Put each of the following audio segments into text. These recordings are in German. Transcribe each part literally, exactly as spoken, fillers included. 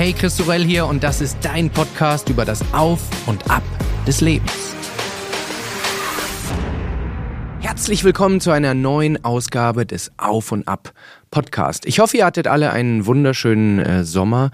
Hey, Chris Sorel hier und das ist dein Podcast über das Auf und Ab des Lebens. Herzlich willkommen zu einer neuen Ausgabe des Auf und Ab Podcast. Ich hoffe, ihr hattet alle einen wunderschönen äh, Sommer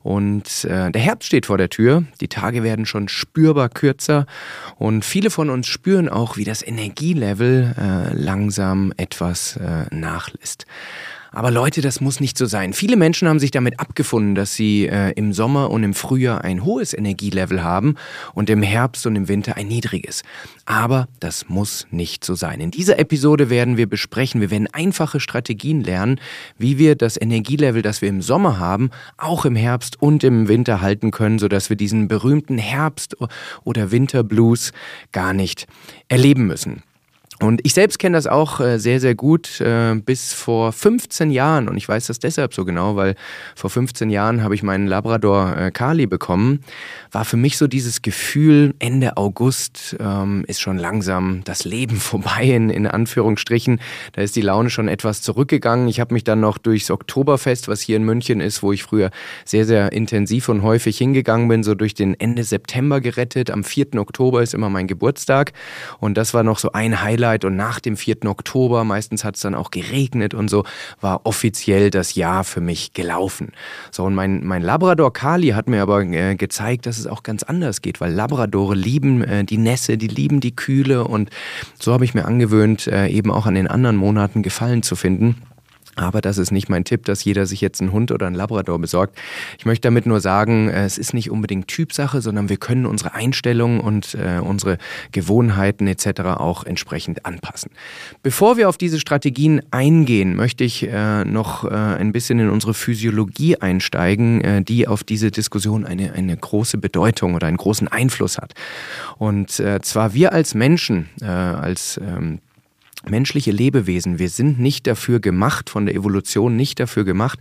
und äh, der Herbst steht vor der Tür. Die Tage werden schon spürbar kürzer und viele von uns spüren auch, wie das Energielevel äh, langsam etwas äh, nachlässt. Aber Leute, das muss nicht so sein. Viele Menschen haben sich damit abgefunden, dass sie äh, im Sommer und im Frühjahr ein hohes Energielevel haben und im Herbst und im Winter ein niedriges. Aber das muss nicht so sein. In dieser Episode werden wir besprechen, wir werden einfache Strategien lernen, wie wir das Energielevel, das wir im Sommer haben, auch im Herbst und im Winter halten können, sodass wir diesen berühmten Herbst- oder Winterblues gar nicht erleben müssen. Und ich selbst kenne das auch äh, sehr, sehr gut äh, bis vor fünfzehn Jahren. Und ich weiß das deshalb so genau, weil vor fünfzehn Jahren habe ich meinen Labrador äh, Kali bekommen. War für mich so dieses Gefühl, Ende August ähm, ist schon langsam das Leben vorbei, in, in Anführungsstrichen. Da ist die Laune schon etwas zurückgegangen. Ich habe mich dann noch durchs Oktoberfest, was hier in München ist, wo ich früher sehr, sehr intensiv und häufig hingegangen bin, so durch den Ende September gerettet. Am vierten Oktober ist immer mein Geburtstag. Und das war noch so ein Highlight. Und nach dem vierten Oktober, meistens hat es dann auch geregnet und so, war offiziell das Jahr für mich gelaufen. So, und mein, mein Labrador Kali hat mir aber äh, gezeigt, dass es auch ganz anders geht, weil Labradore lieben äh, die Nässe, die lieben die Kühle und so habe ich mir angewöhnt, äh, eben auch an den anderen Monaten Gefallen zu finden. Aber das ist nicht mein Tipp, dass jeder sich jetzt einen Hund oder einen Labrador besorgt. Ich möchte damit nur sagen, es ist nicht unbedingt Typsache, sondern wir können unsere Einstellungen und äh, unsere Gewohnheiten et cetera auch entsprechend anpassen. Bevor wir auf diese Strategien eingehen, möchte ich äh, noch äh, ein bisschen in unsere Physiologie einsteigen, äh, die auf diese Diskussion eine, eine große Bedeutung oder einen großen Einfluss hat. Und äh, zwar wir als Menschen, äh, als ähm, menschliche Lebewesen, wir sind nicht dafür gemacht, von der Evolution nicht dafür gemacht,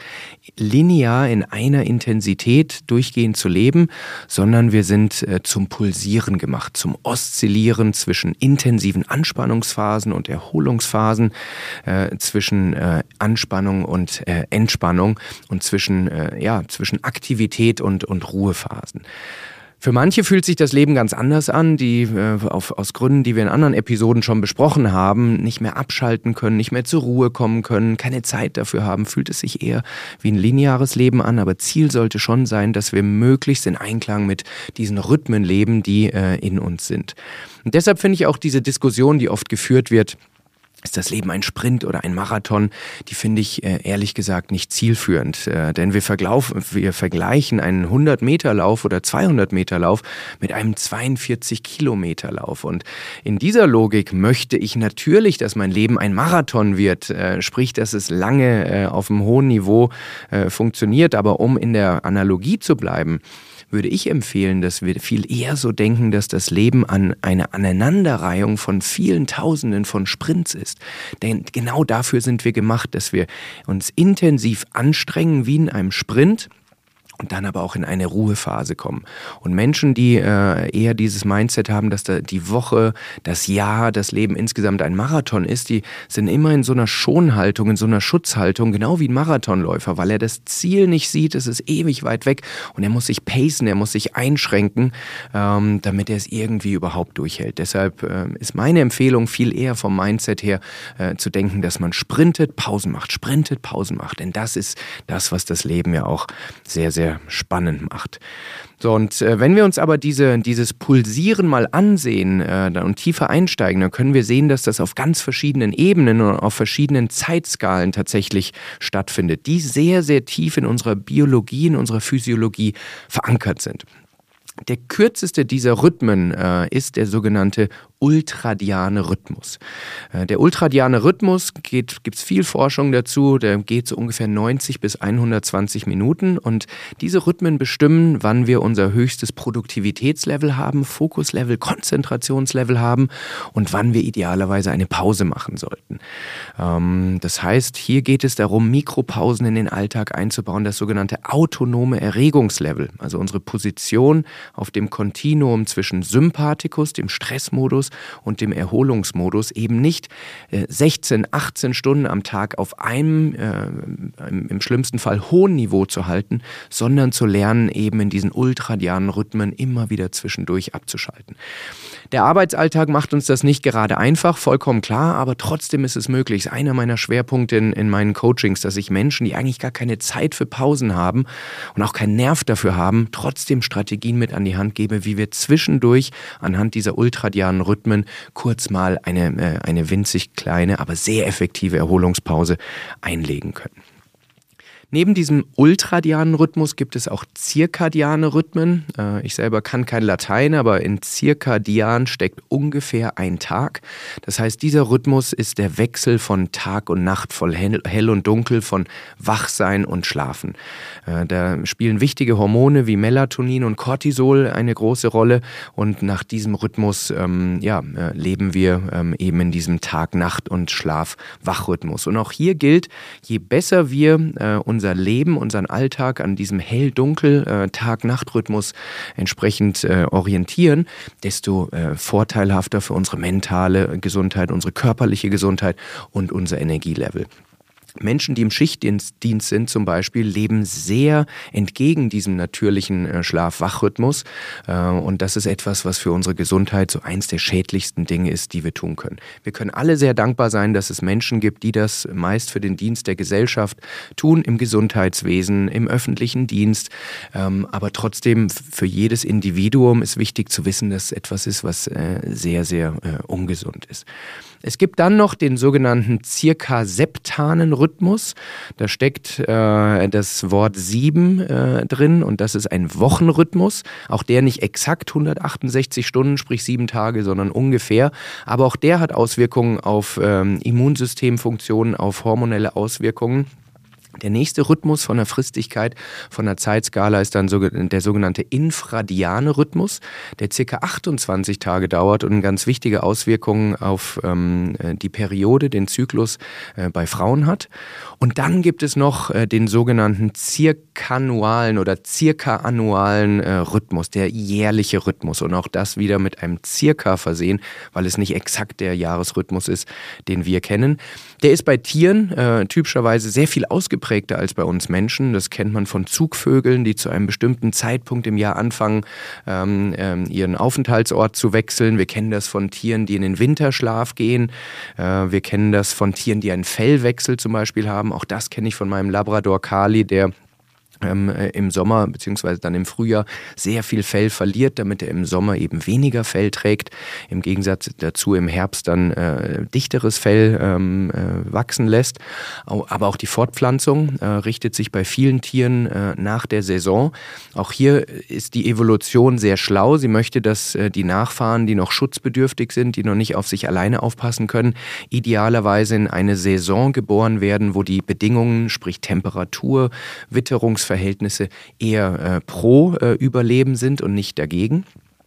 linear in einer Intensität durchgehend zu leben, sondern wir sind äh, zum Pulsieren gemacht, zum Oszillieren zwischen intensiven Anspannungsphasen und Erholungsphasen, äh, zwischen äh, Anspannung und äh, Entspannung und zwischen, äh, ja, zwischen Aktivität und, und Ruhephasen. Für manche fühlt sich das Leben ganz anders an, die äh, auf, aus Gründen, die wir in anderen Episoden schon besprochen haben, nicht mehr abschalten können, nicht mehr zur Ruhe kommen können, keine Zeit dafür haben, fühlt es sich eher wie ein lineares Leben an. Aber Ziel sollte schon sein, dass wir möglichst in Einklang mit diesen Rhythmen leben, die äh, in uns sind. Und deshalb finde ich auch diese Diskussion, die oft geführt wird, ist das Leben ein Sprint oder ein Marathon? Die finde ich äh, ehrlich gesagt nicht zielführend. Äh, denn wir, wir vergleichen einen hundert-Meter-Lauf oder zweihundert-Meter-Lauf mit einem zweiundvierzig-Kilometer-Lauf. Und in dieser Logik möchte ich natürlich, dass mein Leben ein Marathon wird. Äh, sprich, dass es lange äh, auf einem hohen Niveau äh, funktioniert. Aber um in der Analogie zu bleiben, würde ich empfehlen, dass wir viel eher so denken, dass das Leben an eine Aneinanderreihung von vielen Tausenden von Sprints ist. Denn genau dafür sind wir gemacht, dass wir uns intensiv anstrengen wie in einem Sprint und dann aber auch in eine Ruhephase kommen. Und Menschen, die äh, eher dieses Mindset haben, dass da die Woche, das Jahr, das Leben insgesamt ein Marathon ist, die sind immer in so einer Schonhaltung, in so einer Schutzhaltung, genau wie ein Marathonläufer, weil er das Ziel nicht sieht, es ist ewig weit weg und er muss sich pacen, er muss sich einschränken, ähm, damit er es irgendwie überhaupt durchhält. Deshalb äh, ist meine Empfehlung viel eher vom Mindset her äh, zu denken, dass man sprintet, Pausen macht, sprintet, Pausen macht. Denn das ist das, was das Leben ja auch sehr, sehr spannend macht. So, und äh, wenn wir uns aber diese, dieses Pulsieren mal ansehen äh, und tiefer einsteigen, dann können wir sehen, dass das auf ganz verschiedenen Ebenen und auf verschiedenen Zeitskalen tatsächlich stattfindet, die sehr, sehr tief in unserer Biologie, in unserer Physiologie verankert sind. Der kürzeste dieser Rhythmen äh, ist der sogenannte ultradiane Rhythmus. Äh, der ultradiane Rhythmus, gibt es viel Forschung dazu, der geht so ungefähr neunzig bis hundertzwanzig Minuten und diese Rhythmen bestimmen, wann wir unser höchstes Produktivitätslevel haben, Fokuslevel, Konzentrationslevel haben und wann wir idealerweise eine Pause machen sollten. Ähm, das heißt, hier geht es darum, Mikropausen in den Alltag einzubauen, das sogenannte autonome Erregungslevel, also unsere Position auf dem Kontinuum zwischen Sympathikus, dem Stressmodus, Schlafmodus und dem Erholungsmodus eben nicht äh, sechzehn, achtzehn Stunden am Tag auf einem, äh, im, im schlimmsten Fall hohen Niveau zu halten, sondern zu lernen, eben in diesen ultradianen Rhythmen immer wieder zwischendurch abzuschalten. Der Arbeitsalltag macht uns das nicht gerade einfach, vollkommen klar, aber trotzdem ist es möglich. Das ist einer meiner Schwerpunkte in, in meinen Coachings, dass ich Menschen, die eigentlich gar keine Zeit für Pausen haben und auch keinen Nerv dafür haben, trotzdem Strategien mit an die Hand gebe, wie wir zwischendurch anhand dieser ultradianen Rhythmen kurz mal eine, äh, eine winzig kleine, aber sehr effektive Erholungspause einlegen können. Neben diesem ultradianen Rhythmus gibt es auch zirkadiane Rhythmen. Ich selber kann kein Latein, aber in zirkadian steckt ungefähr ein Tag. Das heißt, dieser Rhythmus ist der Wechsel von Tag und Nacht, von hell und dunkel, von Wachsein und Schlafen. Da spielen wichtige Hormone wie Melatonin und Cortisol eine große Rolle und nach diesem Rhythmus ähm, ja, leben wir ähm, eben in diesem Tag-Nacht- und Schlaf-Wach-Rhythmus. Und auch hier gilt, je besser wir äh, uns unser Leben, unseren Alltag an diesem hell-dunkel äh, Tag-Nacht-Rhythmus entsprechend äh, orientieren, desto äh, vorteilhafter für unsere mentale Gesundheit, unsere körperliche Gesundheit und unser Energielevel. Menschen, die im Schichtdienst sind zum Beispiel, leben sehr entgegen diesem natürlichen Schlaf-Wach-Rhythmus. Und das ist etwas, was für unsere Gesundheit so eins der schädlichsten Dinge ist, die wir tun können. Wir können alle sehr dankbar sein, dass es Menschen gibt, die das meist für den Dienst der Gesellschaft tun, im Gesundheitswesen, im öffentlichen Dienst. Aber trotzdem, für jedes Individuum ist wichtig zu wissen, dass es etwas ist, was sehr, sehr ungesund ist. Es gibt dann noch den sogenannten zirkaseptanen Rhythmus. Da steckt äh, das Wort sieben äh, drin und das ist ein Wochenrhythmus. Auch der nicht exakt hundertachtundsechzig Stunden, sprich sieben Tage, sondern ungefähr. Aber auch der hat Auswirkungen auf ähm, Immunsystemfunktionen, auf hormonelle Auswirkungen. Der nächste Rhythmus von der Fristigkeit, von der Zeitskala ist dann der sogenannte infradiane Rhythmus, der ca. achtundzwanzig Tage dauert und ganz wichtige Auswirkungen auf ähm, die Periode, den Zyklus äh, bei Frauen hat. Und dann gibt es noch äh, den sogenannten zirkanualen oder zirkaannualen äh, Rhythmus, der jährliche Rhythmus. Und auch das wieder mit einem Circa versehen, weil es nicht exakt der Jahresrhythmus ist, den wir kennen. Der ist bei Tieren äh, typischerweise sehr viel ausgeprägter als bei uns Menschen. Das kennt man von Zugvögeln, die zu einem bestimmten Zeitpunkt im Jahr anfangen, ähm, ähm, ihren Aufenthaltsort zu wechseln. Wir kennen das von Tieren, die in den Winterschlaf gehen. Äh, wir kennen das von Tieren, die einen Fellwechsel zum Beispiel haben. Auch das kenne ich von meinem Labrador Cali, der Ähm, äh, im Sommer beziehungsweise dann im Frühjahr sehr viel Fell verliert, damit er im Sommer eben weniger Fell trägt. Im Gegensatz dazu im Herbst dann äh, dichteres Fell ähm, äh, wachsen lässt. Aber auch die Fortpflanzung äh, richtet sich bei vielen Tieren äh, nach der Saison. Auch hier ist die Evolution sehr schlau. Sie möchte, dass äh, die Nachfahren, die noch schutzbedürftig sind, die noch nicht auf sich alleine aufpassen können, idealerweise in eine Saison geboren werden, wo die Bedingungen, sprich Temperatur, Witterungsverhältnisse, Verhältnisse eher äh, pro äh, Überleben sind und nicht dagegen.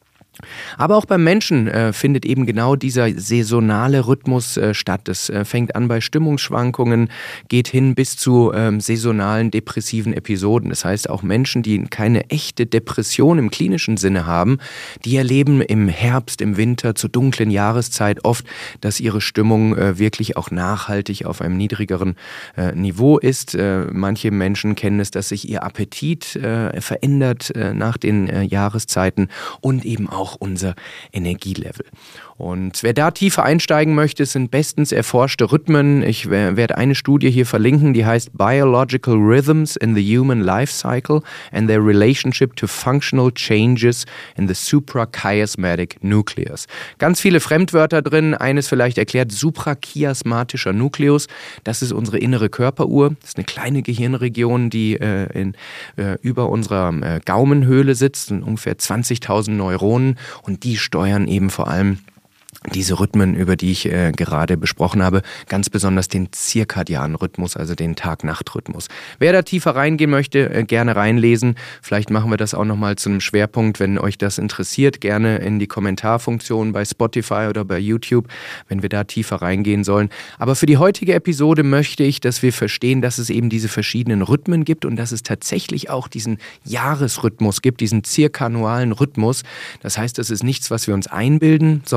Aber auch beim Menschen äh, findet eben genau dieser saisonale Rhythmus äh, statt. Es äh, fängt an bei Stimmungsschwankungen, geht hin bis zu ähm, saisonalen depressiven Episoden. Das heißt, auch Menschen, die keine echte Depression im klinischen Sinne haben, die erleben im Herbst, im Winter, zur dunklen Jahreszeit oft, dass ihre Stimmung äh, wirklich auch nachhaltig auf einem niedrigeren äh, Niveau ist. Äh, manche Menschen kennen es, dass sich ihr Appetit äh, verändert äh, nach den äh, Jahreszeiten und eben auch auch unser Energielevel. Und wer da tiefer einsteigen möchte, sind bestens erforschte Rhythmen. Ich werde eine Studie hier verlinken, die heißt Biological Rhythms in the Human Life Cycle and their Relationship to Functional Changes in the Suprachiasmatic Nucleus. Ganz viele Fremdwörter drin, eines vielleicht erklärt, suprachiasmatischer Nukleus. Das ist unsere innere Körperuhr. Das ist eine kleine Gehirnregion, die äh, in, äh, über unserer äh, Gaumenhöhle sitzt, sind ungefähr zwanzigtausend Neuronen und die steuern eben vor allem diese Rhythmen, über die ich äh, gerade besprochen habe, ganz besonders den zirkadianen Rhythmus, also den Tag-Nacht-Rhythmus. Wer da tiefer reingehen möchte, äh, gerne reinlesen. Vielleicht machen wir das auch nochmal zu einem Schwerpunkt, wenn euch das interessiert. Gerne in die Kommentarfunktion bei Spotify oder bei YouTube, wenn wir da tiefer reingehen sollen. Aber für die heutige Episode möchte ich, dass wir verstehen, dass es eben diese verschiedenen Rhythmen gibt und dass es tatsächlich auch diesen Jahresrhythmus gibt, diesen zirkanualen Rhythmus. Das heißt, das ist nichts, was wir uns einbilden, sondern etwas,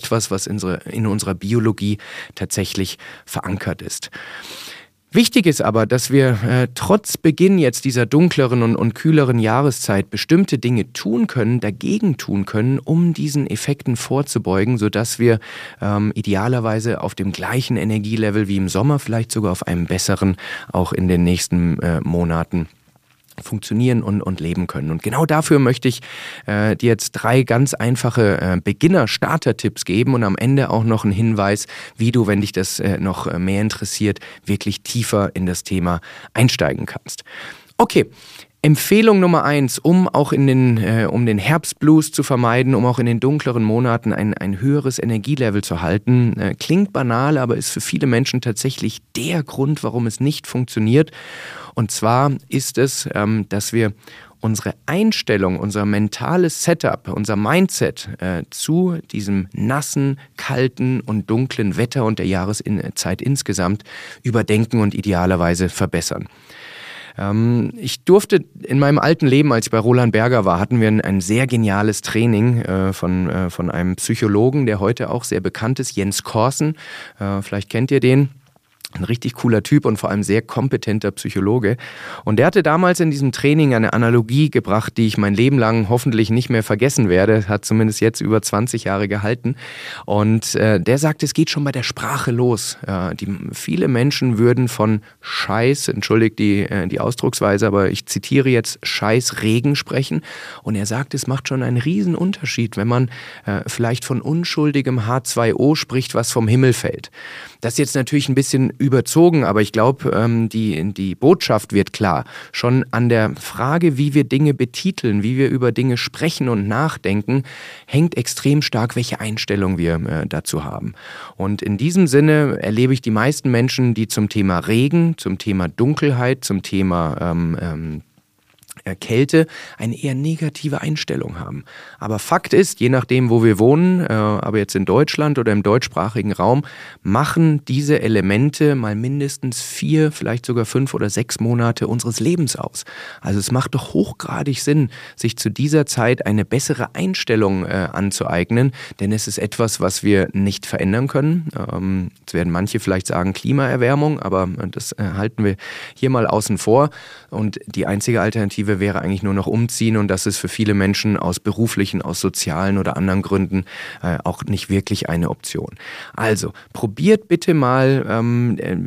etwas, was in unserer, in unserer Biologie tatsächlich verankert ist. Wichtig ist aber, dass wir äh, trotz Beginn jetzt dieser dunkleren und, und kühleren Jahreszeit bestimmte Dinge tun können, dagegen tun können, um diesen Effekten vorzubeugen, sodass wir ähm, idealerweise auf dem gleichen Energielevel wie im Sommer, vielleicht sogar auf einem besseren, auch in den nächsten äh, Monaten funktionieren und, und leben können. Und genau dafür möchte ich äh, dir jetzt drei ganz einfache äh, Beginner-Starter-Tipps geben und am Ende auch noch einen Hinweis, wie du, wenn dich das äh, noch mehr interessiert, wirklich tiefer in das Thema einsteigen kannst. Okay. Empfehlung Nummer eins, um auch in den, äh, um den Herbstblues zu vermeiden, um auch in den dunkleren Monaten ein, ein höheres Energielevel zu halten. Äh, klingt banal, aber ist für viele Menschen tatsächlich der Grund, warum es nicht funktioniert. Und zwar ist es, ähm, dass wir unsere Einstellung, unser mentales Setup, unser Mindset äh, zu diesem nassen, kalten und dunklen Wetter und der Jahreszeit insgesamt überdenken und idealerweise verbessern. Ich durfte in meinem alten Leben, als ich bei Roland Berger war, hatten wir ein, ein sehr geniales Training äh, von, äh, von einem Psychologen, der heute auch sehr bekannt ist, Jens Korsen. Äh, vielleicht kennt ihr den. Ein richtig cooler Typ und vor allem sehr kompetenter Psychologe. Und der hatte damals in diesem Training eine Analogie gebracht, die ich mein Leben lang hoffentlich nicht mehr vergessen werde. Hat zumindest jetzt über zwanzig Jahre gehalten. Und äh, der sagt, es geht schon bei der Sprache los. Äh, die, viele Menschen würden von Scheiß, entschuldigt die, äh, die Ausdrucksweise, aber ich zitiere jetzt, Scheiß Regen sprechen. Und er sagt, es macht schon einen riesen Unterschied, wenn man äh, vielleicht von unschuldigem H zwei O spricht, was vom Himmel fällt. Das ist jetzt natürlich ein bisschen überzogen, aber ich glaube, ähm, die, die Botschaft wird klar. Schon an der Frage, wie wir Dinge betiteln, wie wir über Dinge sprechen und nachdenken, hängt extrem stark, welche Einstellung wir äh, dazu haben. Und in diesem Sinne erlebe ich die meisten Menschen, die zum Thema Regen, zum Thema Dunkelheit, zum Thema ähm, ähm, Kälte eine eher negative Einstellung haben. Aber Fakt ist, je nachdem, wo wir wohnen, äh, aber jetzt in Deutschland oder im deutschsprachigen Raum, machen diese Elemente mal mindestens vier, vielleicht sogar fünf oder sechs Monate unseres Lebens aus. Also es macht doch hochgradig Sinn, sich zu dieser Zeit eine bessere Einstellung äh, anzueignen, denn es ist etwas, was wir nicht verändern können. Ähm, jetzt werden manche vielleicht sagen Klimaerwärmung, aber das äh, halten wir hier mal außen vor. Und die einzige Alternative wäre eigentlich nur noch umziehen und das ist für viele Menschen aus beruflichen, aus sozialen oder anderen Gründen äh, auch nicht wirklich eine Option. Also probiert bitte mal ähm, äh,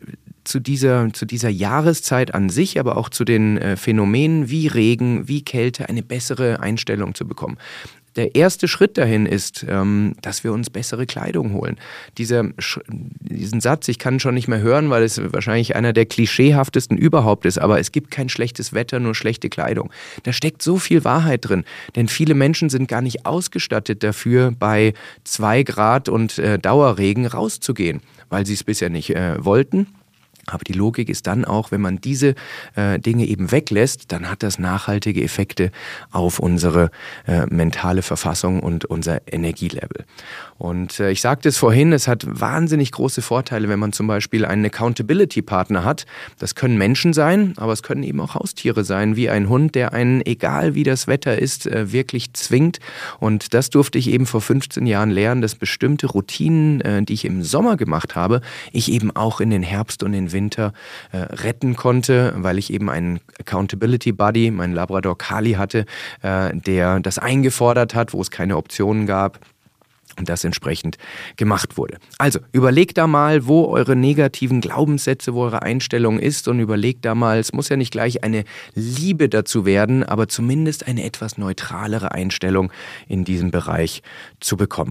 zu dieser, zu dieser Jahreszeit an sich, aber auch zu den äh, Phänomenen wie Regen, wie Kälte eine bessere Einstellung zu bekommen. Der erste Schritt dahin ist, ähm, dass wir uns bessere Kleidung holen. Dieser, diesen Satz, ich kann schon nicht mehr hören, weil es wahrscheinlich einer der klischeehaftesten überhaupt ist, aber es gibt kein schlechtes Wetter, nur schlechte Kleidung. Da steckt so viel Wahrheit drin, denn viele Menschen sind gar nicht ausgestattet dafür, bei zwei Grad und äh, Dauerregen rauszugehen, weil sie es bisher nicht äh, wollten. Aber die Logik ist dann auch, wenn man diese äh, Dinge eben weglässt, dann hat das nachhaltige Effekte auf unsere äh, mentale Verfassung und unser Energielevel. Und äh, ich sagte es vorhin, es hat wahnsinnig große Vorteile, wenn man zum Beispiel einen Accountability-Partner hat. Das können Menschen sein, aber es können eben auch Haustiere sein, wie ein Hund, der einen, egal wie das Wetter ist, äh, wirklich zwingt. Und das durfte ich eben vor fünfzehn Jahren lernen, dass bestimmte Routinen, äh, die ich im Sommer gemacht habe, ich eben auch in den Herbst und den Winter äh, retten konnte, weil ich eben einen Accountability Buddy, meinen Labrador Kali hatte, äh, der das eingefordert hat, wo es keine Optionen gab. Und das entsprechend gemacht wurde. Also überlegt da mal, wo eure negativen Glaubenssätze, wo eure Einstellung ist und überlegt da mal, es muss ja nicht gleich eine Liebe dazu werden, aber zumindest eine etwas neutralere Einstellung in diesem Bereich zu bekommen.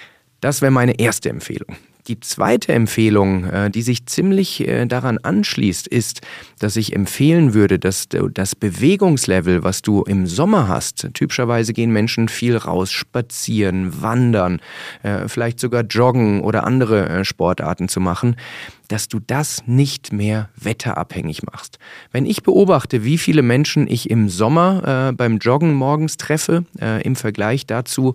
Das wäre meine erste Empfehlung. Die zweite Empfehlung, die sich ziemlich daran anschließt, ist, dass ich empfehlen würde, dass das Bewegungslevel, was du im Sommer hast, typischerweise gehen Menschen viel raus, spazieren, wandern, vielleicht sogar joggen oder andere Sportarten zu machen, dass du das nicht mehr wetterabhängig machst. Wenn ich beobachte, wie viele Menschen ich im Sommer äh, beim Joggen morgens treffe, äh, im Vergleich dazu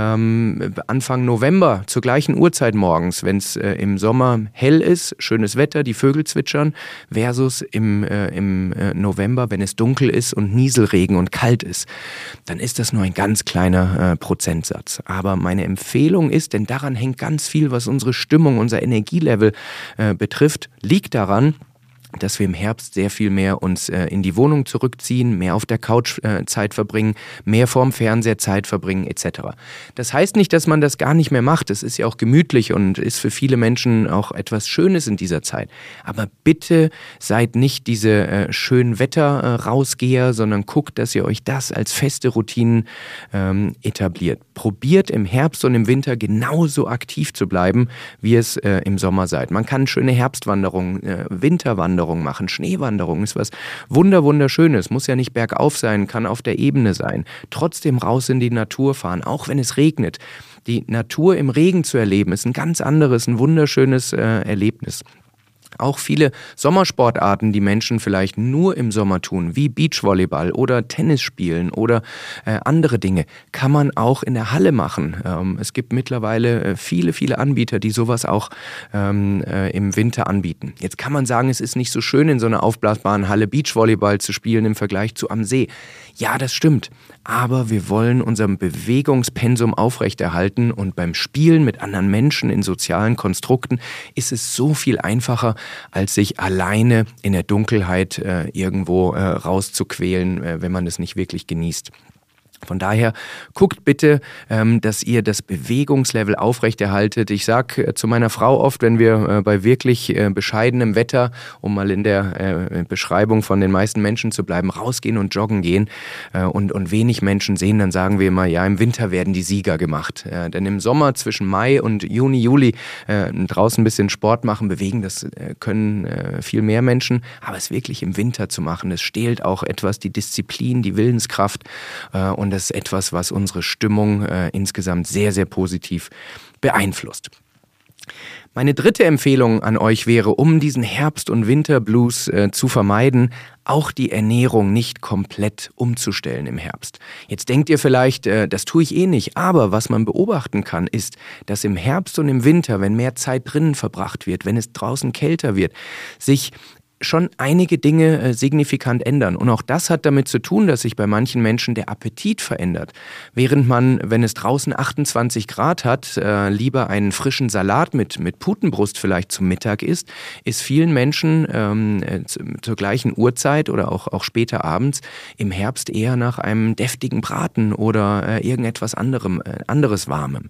ähm, Anfang November zur gleichen Uhrzeit morgens, wenn es äh, im Sommer hell ist, schönes Wetter, die Vögel zwitschern, versus im, äh, im äh, November, wenn es dunkel ist und Nieselregen und kalt ist, dann ist das nur ein ganz kleiner äh, Prozentsatz. Aber meine Empfehlung ist, denn daran hängt ganz viel, was unsere Stimmung, unser Energielevel äh, betrifft, liegt daran, dass wir im Herbst sehr viel mehr uns äh, in die Wohnung zurückziehen, mehr auf der Couch äh, Zeit verbringen, mehr vorm Fernseher Zeit verbringen et cetera. Das heißt nicht, dass man das gar nicht mehr macht. Es ist ja auch gemütlich und ist für viele Menschen auch etwas Schönes in dieser Zeit. Aber bitte seid nicht diese äh, schönen Wetter-Rausgeher, sondern guckt, dass ihr euch das als feste Routinen ähm, etabliert. Probiert im Herbst und im Winter genauso aktiv zu bleiben, wie es äh, im Sommer seid. Man kann schöne Herbstwanderungen, äh, Winterwanderungen machen. Schneewanderung ist was wunder wunderschönes. Muss ja nicht bergauf sein, kann auf der Ebene sein. Trotzdem raus in die Natur fahren, auch wenn es regnet. Die Natur im Regen zu erleben, ist ein ganz anderes, ein wunderschönes äh, Erlebnis. Auch viele Sommersportarten, die Menschen vielleicht nur im Sommer tun, wie Beachvolleyball oder Tennis spielen oder äh, andere Dinge, kann man auch in der Halle machen. Ähm, es gibt mittlerweile äh, viele, viele Anbieter, die sowas auch ähm, äh, im Winter anbieten. Jetzt kann man sagen, es ist nicht so schön, in so einer aufblasbaren Halle Beachvolleyball zu spielen im Vergleich zu am See. Ja, das stimmt. Aber wir wollen unser Bewegungspensum aufrechterhalten und beim Spielen mit anderen Menschen in sozialen Konstrukten ist es so viel einfacher, als sich alleine in der Dunkelheit äh, irgendwo äh, rauszuquälen, äh, wenn man es nicht wirklich genießt. Von daher guckt bitte, ähm, dass ihr das Bewegungslevel aufrechterhaltet. Ich sage äh, zu meiner Frau oft, wenn wir äh, bei wirklich äh, bescheidenem Wetter, um mal in der äh, Beschreibung von den meisten Menschen zu bleiben, rausgehen und joggen gehen äh, und, und wenig Menschen sehen, dann sagen wir immer, ja, im Winter werden die Sieger gemacht. Äh, denn im Sommer zwischen Mai und Juni, Juli äh, draußen ein bisschen Sport machen, bewegen, das äh, können äh, viel mehr Menschen. Aber es wirklich im Winter zu machen, das stehlt auch etwas die Disziplin, die Willenskraft äh, und Und das ist etwas, was unsere Stimmung äh, insgesamt sehr, sehr positiv beeinflusst. Meine dritte Empfehlung an euch wäre, um diesen Herbst- und Winterblues äh, zu vermeiden, auch die Ernährung nicht komplett umzustellen im Herbst. Jetzt denkt ihr vielleicht, äh, das tue ich eh nicht, aber was man beobachten kann, ist, dass im Herbst und im Winter, wenn mehr Zeit drinnen verbracht wird, wenn es draußen kälter wird, sich schon einige Dinge äh, signifikant ändern. Und auch das hat damit zu tun, dass sich bei manchen Menschen der Appetit verändert. Während man, wenn es draußen achtundzwanzig Grad hat, äh, lieber einen frischen Salat mit, mit Putenbrust vielleicht zum Mittag isst, ist vielen Menschen ähm, äh, zu, zur gleichen Uhrzeit oder auch, auch später abends im Herbst eher nach einem deftigen Braten oder äh, irgendetwas anderem, äh, anderes Warmem.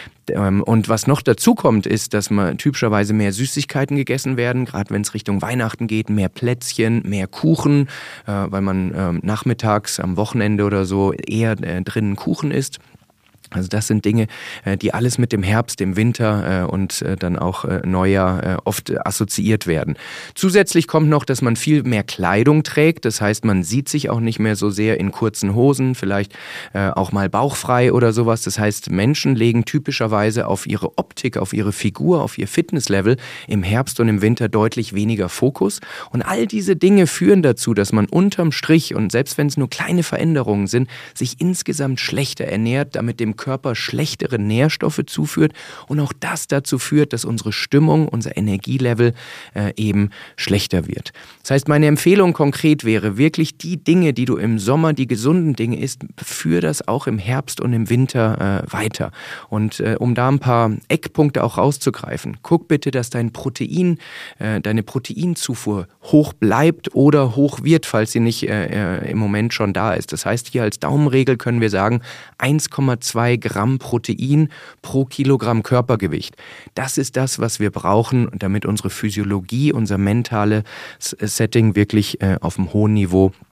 Und was noch dazu kommt, ist, dass man typischerweise mehr Süßigkeiten gegessen werden, gerade wenn es Richtung Weihnachten geht, mehr Plätzchen, mehr Kuchen, äh, weil man äh, nachmittags am Wochenende oder so eher äh, drinnen Kuchen isst. Also das sind Dinge, die alles mit dem Herbst, dem Winter und dann auch Neujahr oft assoziiert werden. Zusätzlich kommt noch, dass man viel mehr Kleidung trägt. Das heißt, man sieht sich auch nicht mehr so sehr in kurzen Hosen, vielleicht auch mal bauchfrei oder sowas. Das heißt, Menschen legen typischerweise auf ihre Optik, auf ihre Figur, auf ihr Fitnesslevel im Herbst und im Winter deutlich weniger Fokus. Und all diese Dinge führen dazu, dass man unterm Strich, und selbst wenn es nur kleine Veränderungen sind, sich insgesamt schlechter ernährt, damit dem Körper schlechtere Nährstoffe zuführt und auch das dazu führt, dass unsere Stimmung, unser Energielevel äh, eben schlechter wird. Das heißt, meine Empfehlung konkret wäre wirklich die Dinge, die du im Sommer, die gesunden Dinge isst, führ das auch im Herbst und im Winter äh, weiter. Und äh, um da ein paar Eckpunkte auch rauszugreifen, guck bitte, dass dein Protein, äh, deine Proteinzufuhr hoch bleibt oder hoch wird, falls sie nicht äh, im Moment schon da ist. Das heißt, hier als Daumenregel können wir sagen, eins Komma zwei Gramm Protein pro Kilogramm Körpergewicht. Das ist das, was wir brauchen, damit unsere Physiologie, unser mentales Setting wirklich äh, auf einem hohen Niveau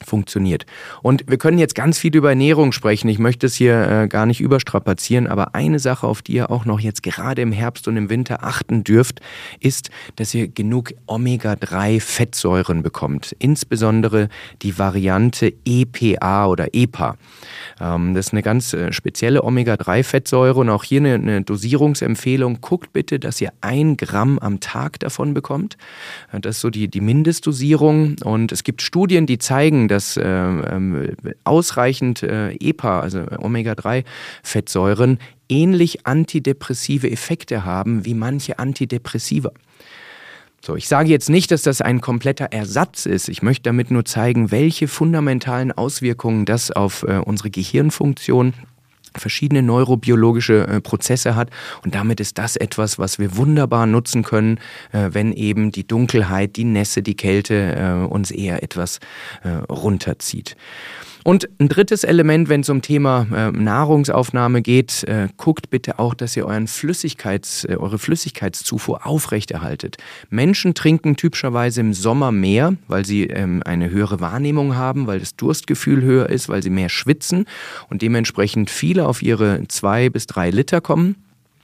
funktioniert. Und wir können jetzt ganz viel über Ernährung sprechen. Ich möchte es hier äh, gar nicht überstrapazieren, aber eine Sache, auf die ihr auch noch jetzt gerade im Herbst und im Winter achten dürft, ist, dass ihr genug Omega drei Fettsäuren bekommt. Insbesondere die Variante E P A oder E P A. Ähm, das ist eine ganz äh, spezielle Omega drei Fettsäure und auch hier eine, eine Dosierungsempfehlung. Guckt bitte, dass ihr ein Gramm am Tag davon bekommt. Das ist so die, die Mindestdosierung. Und es gibt Studien, die zeigen, dass äh, äh, ausreichend äh, E P A, also Omega drei Fettsäuren, ähnlich antidepressive Effekte haben wie manche Antidepressiva. So, ich sage jetzt nicht, dass das ein kompletter Ersatz ist. Ich möchte damit nur zeigen, welche fundamentalen Auswirkungen das auf äh, unsere Gehirnfunktion, verschiedene neurobiologische äh, Prozesse hat, und damit ist das etwas, was wir wunderbar nutzen können, äh, wenn eben die Dunkelheit, die Nässe, die Kälte äh, uns eher etwas äh, runterzieht. Und ein drittes Element, wenn es um Thema äh, Nahrungsaufnahme geht, äh, guckt bitte auch, dass ihr euren Flüssigkeits, äh, eure Flüssigkeitszufuhr aufrechterhaltet. Menschen trinken typischerweise im Sommer mehr, weil sie ähm, eine höhere Wahrnehmung haben, weil das Durstgefühl höher ist, weil sie mehr schwitzen und dementsprechend viele auf ihre zwei bis drei Liter kommen.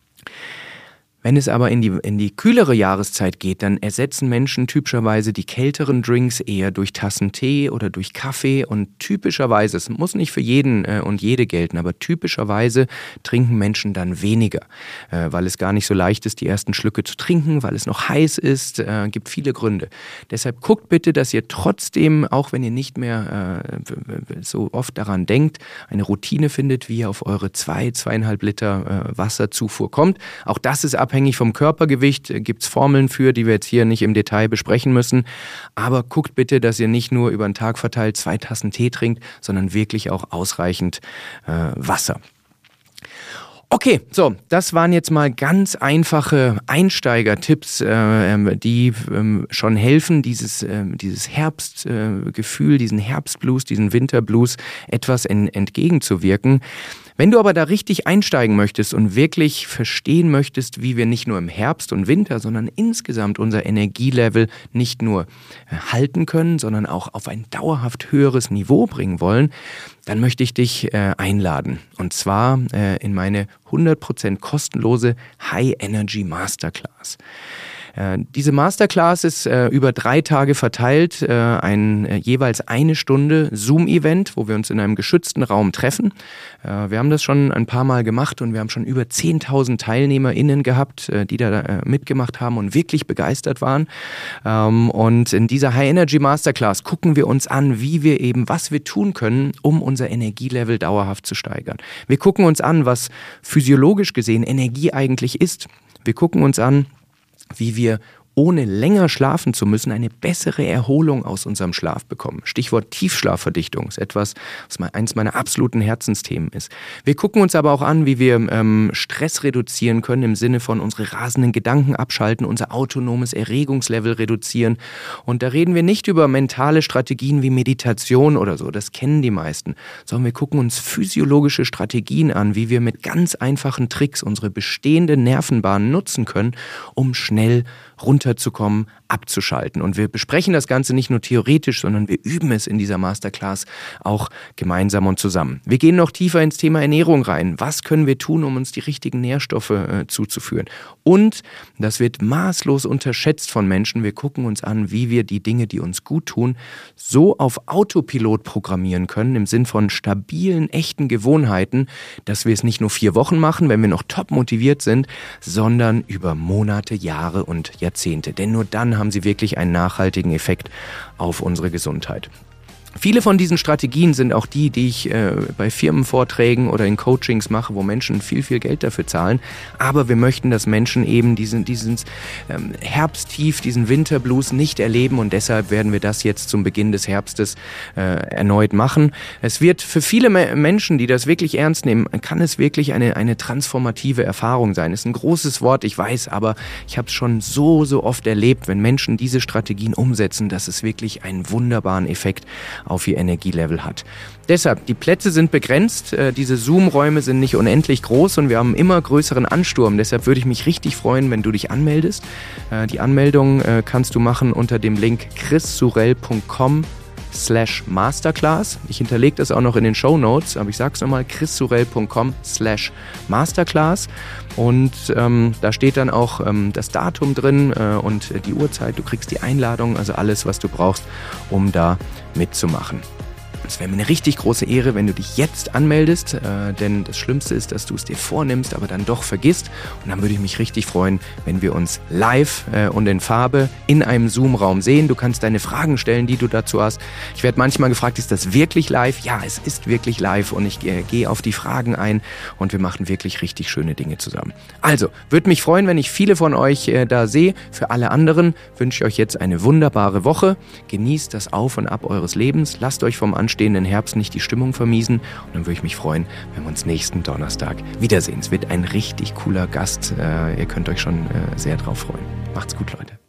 Wenn es aber in die, in die kühlere Jahreszeit geht, dann ersetzen Menschen typischerweise die kälteren Drinks eher durch Tassen Tee oder durch Kaffee, und typischerweise, es muss nicht für jeden äh, und jede gelten, aber typischerweise trinken Menschen dann weniger, äh, weil es gar nicht so leicht ist, die ersten Schlücke zu trinken, weil es noch heiß ist, äh, gibt viele Gründe. Deshalb guckt bitte, dass ihr trotzdem, auch wenn ihr nicht mehr äh, so oft daran denkt, eine Routine findet, wie ihr auf eure zwei, zweieinhalb Liter äh, Wasserzufuhr kommt. Auch das ist abhängig vom Körpergewicht, gibt es Formeln für, die wir jetzt hier nicht im Detail besprechen müssen. Aber guckt bitte, dass ihr nicht nur über den Tag verteilt zwei Tassen Tee trinkt, sondern wirklich auch ausreichend äh, Wasser. Okay, so, das waren jetzt mal ganz einfache Einsteigertipps, äh, die äh, schon helfen, dieses, äh, dieses Herbstgefühl, äh, diesen Herbstblues, diesen Winterblues etwas en- entgegenzuwirken. Wenn du aber da richtig einsteigen möchtest und wirklich verstehen möchtest, wie wir nicht nur im Herbst und Winter, sondern insgesamt unser Energielevel nicht nur halten können, sondern auch auf ein dauerhaft höheres Niveau bringen wollen, dann möchte ich dich äh, einladen. Und zwar äh, in meine hundert Prozent kostenlose High Energy Masterclass. Äh, diese Masterclass ist äh, über drei Tage verteilt, äh, ein äh, jeweils eine Stunde Zoom-Event, wo wir uns in einem geschützten Raum treffen. Äh, wir haben das schon ein paar Mal gemacht und wir haben schon über zehntausend TeilnehmerInnen gehabt, äh, die da äh, mitgemacht haben und wirklich begeistert waren. Ähm, und in dieser High Energy Masterclass gucken wir uns an, wie wir eben, was wir tun können, um unser Energielevel dauerhaft zu steigern. Wir gucken uns an, was physiologisch gesehen Energie eigentlich ist. Wir gucken uns an, wie wir ohne länger schlafen zu müssen, eine bessere Erholung aus unserem Schlaf bekommen. Stichwort Tiefschlafverdichtung ist etwas, was eines meiner absoluten Herzensthemen ist. Wir gucken uns aber auch an, wie wir ähm, Stress reduzieren können, im Sinne von unsere rasenden Gedanken abschalten, unser autonomes Erregungslevel reduzieren. Und da reden wir nicht über mentale Strategien wie Meditation oder so, das kennen die meisten, sondern wir gucken uns physiologische Strategien an, wie wir mit ganz einfachen Tricks unsere bestehenden Nervenbahnen nutzen können, um schnell runterzukommen, abzuschalten. Und wir besprechen das Ganze nicht nur theoretisch, sondern wir üben es in dieser Masterclass auch gemeinsam und zusammen. Wir gehen noch tiefer ins Thema Ernährung rein. Was können wir tun, um uns die richtigen Nährstoffe äh, zuzuführen? Und, das wird maßlos unterschätzt von Menschen, wir gucken uns an, wie wir die Dinge, die uns gut tun, so auf Autopilot programmieren können, im Sinn von stabilen, echten Gewohnheiten, dass wir es nicht nur vier Wochen machen, wenn wir noch top motiviert sind, sondern über Monate, Jahre und Jahrzehnte. Denn nur dann haben sie wirklich einen nachhaltigen Effekt auf unsere Gesundheit. Viele von diesen Strategien sind auch die, die ich äh, bei Firmenvorträgen oder in Coachings mache, wo Menschen viel, viel Geld dafür zahlen. Aber wir möchten, dass Menschen eben diesen, diesen ähm, Herbsttief, diesen Winterblues nicht erleben, und deshalb werden wir das jetzt zum Beginn des Herbstes äh, erneut machen. Es wird für viele Me- Menschen, die das wirklich ernst nehmen, kann es wirklich eine, eine transformative Erfahrung sein. Das ist ein großes Wort, ich weiß, aber ich habe es schon so, so oft erlebt, wenn Menschen diese Strategien umsetzen, dass es wirklich einen wunderbaren Effekt auf ihr Energielevel hat. Deshalb, die Plätze sind begrenzt, äh, diese Zoom-Räume sind nicht unendlich groß und wir haben immer größeren Ansturm. Deshalb würde ich mich richtig freuen, wenn du dich anmeldest. Äh, die Anmeldung äh, kannst du machen unter dem Link chris surell punkt com slash masterclass. Ich hinterlege das auch noch in den Shownotes, aber ich sage es nochmal, chrissorel.com slash masterclass. Und ähm, da steht dann auch ähm, das Datum drin äh, und die Uhrzeit. Du kriegst die Einladung, also alles, was du brauchst, um da mitzumachen. Es wäre mir eine richtig große Ehre, wenn du dich jetzt anmeldest, äh, denn das Schlimmste ist, dass du es dir vornimmst, aber dann doch vergisst. Und dann würde ich mich richtig freuen, wenn wir uns live äh, und in Farbe in einem Zoom-Raum sehen. Du kannst deine Fragen stellen, die du dazu hast. Ich werde manchmal gefragt, ist das wirklich live? Ja, es ist wirklich live und ich äh, gehe auf die Fragen ein und wir machen wirklich richtig schöne Dinge zusammen. Also, würde mich freuen, wenn ich viele von euch äh, da sehe. Für alle anderen wünsche ich euch jetzt eine wunderbare Woche. Genießt das Auf und Ab eures Lebens. Lasst euch vom Anstehen den Herbst nicht die Stimmung vermiesen und dann würde ich mich freuen, wenn wir uns nächsten Donnerstag wiedersehen. Es wird ein richtig cooler Gast. Äh, ihr könnt euch schon äh, sehr drauf freuen. Macht's gut, Leute.